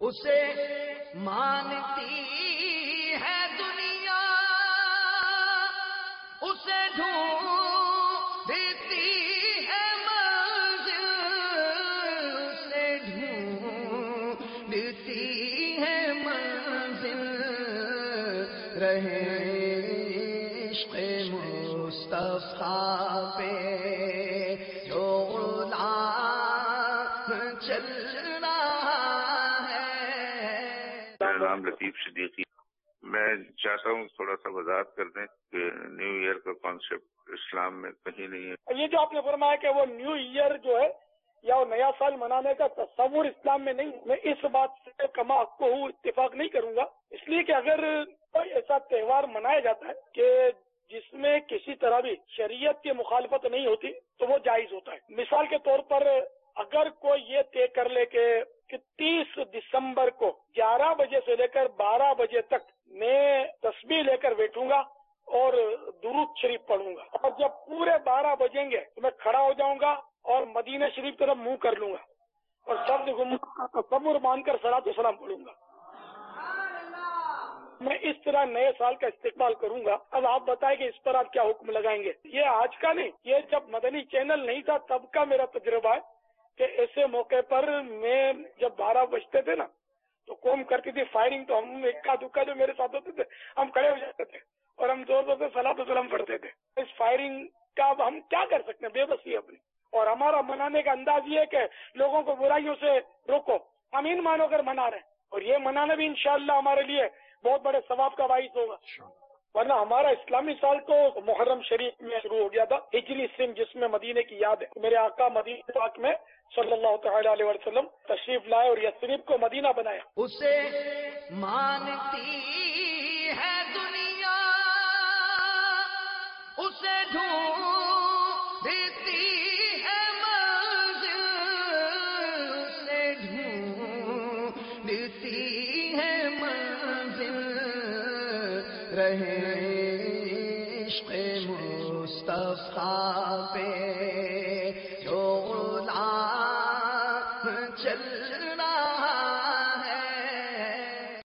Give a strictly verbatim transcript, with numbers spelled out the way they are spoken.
اسے مانتی ہے دنیا، اسے ڈھونڈتی ہے منزل، اسے ڈھونڈتی ہے منزل، رہے عشق مصطفیٰ پہ جو غلام چل رہا ہے۔ میرا نام لطیف صدیقی، میں چاہتا ہوں تھوڑا سا وضاحت کر دیں کہ نیو ایئر کا کانسیپٹ اسلام میں کہیں نہیں ہے۔ یہ جو آپ نے فرمایا کہ وہ نیو ایئر جو ہے یا وہ نیا سال منانے کا تصور اسلام میں نہیں، میں اس بات سے کما حق کو اتفاق نہیں کروں گا، اس لیے کہ اگر کوئی ایسا تہوار منایا جاتا ہے کہ جس میں کسی طرح بھی شریعت کی مخالفت نہیں ہوتی تو وہ جائز ہوتا ہے۔ مثال کے طور پر اگر کوئی یہ طے کر لے کہ تیس دسمبر کو گیارہ بجے سے لے کر بارہ بجے تک میں تسبیح لے کر بیٹھوں گا اور درود شریف پڑھوں گا، اور جب پورے بارہ بجیں گے تو میں کھڑا ہو جاؤں گا اور مدینہ شریف طرف منہ کر لوں گا اور سب تصور مان کر صلاۃ و سلام پڑھوں گا، میں اس طرح نئے سال کا استقبال کروں گا۔ اب آپ بتائیں کہ اس پر آپ کیا حکم لگائیں گے؟ یہ آج کا نہیں، یہ جب مدنی چینل نہیں تھا تب کا میرا تجربہ ہے کہ ایسے موقع پر میں جب بارہ بجتے تھے نا تو قوم کرتی تھی فائرنگ، تو ہم اکا دکا جو میرے ساتھ ہوتے تھے ہم کھڑے ہو جاتے تھے اور ہم زور زور سے صلاۃ و سلام پڑھتے تھے۔ اس فائرنگ کا اب ہم کیا کر سکتے ہیں؟ بے بسی اپنی، اور ہمارا منانے کا انداز یہ ہے کہ لوگوں کو برائیوں سے روکو، امین مانو کر منا رہے ہیں، اور یہ منانا بھی انشاءاللہ ہمارے لیے بہت بڑے ثواب کا باعث ہوگا، ورنہ ہمارا اسلامی سال تو محرم شریف میں شروع ہو گیا تھا، ہجری سن جس میں مدینے کی یاد ہے۔ میرے آقا مدینہ پاک میں صلی اللہ تعالی علیہ وسلم تشریف لائے اور یثرب کو مدینہ بنایا۔ اسے مانتی ہے دنیا، اسے ڈھونڈتی ہے منزل، اسے ڈھونڈتی ہے منزل، رہے عشق مصطفیٰ پہ